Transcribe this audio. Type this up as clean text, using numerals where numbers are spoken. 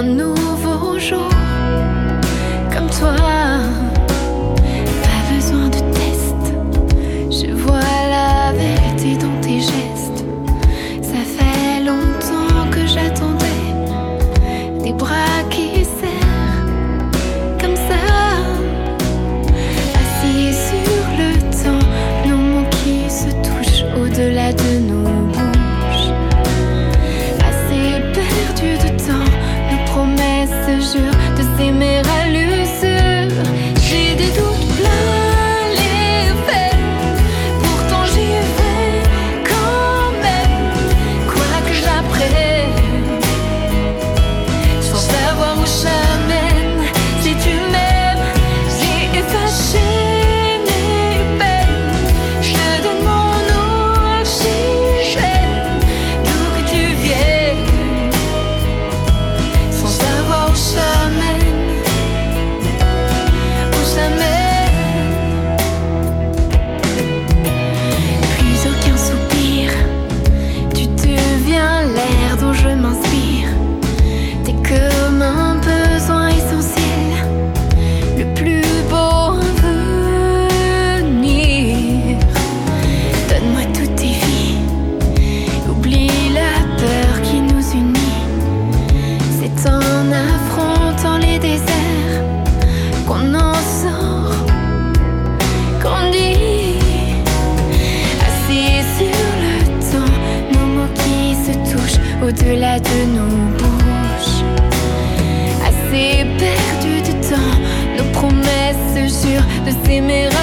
nouveau jour comme toi. Pas besoin de test, je vois la vérité dans tes gestes. Ça fait longtemps que j'attendais des bras qui serrent comme ça. Assis sur le temps, nos mots qui se touchent au-delà de nos bouches. Assez perdu de temps, nos promesses se jurent de s'aimer à l'usure. J'ai des doutes plein les faits, pourtant j'y vais quand même. Quoi que j'apprenne, sans savoir où ça mène. Si tu m'aimes, j'ai effacé mes peines. Je te donne mon oxygène, d'où que tu viennes, sans savoir où ça mène. Où ça mène. Plus aucun soupir, tu deviens l'air dont je m'inspire. T'es comme un besoin essentiel, le plus beau à venir. Donne-moi toutes tes vies, oublie la peur qui nous unit. C'est en affrontant les déserts qu'on en sort, qu'on dit. Assis sur le temps, nos mots qui se touchent au-delà de nos bouches. Assez perdu de temps, nos promesses se jurent de s'aimer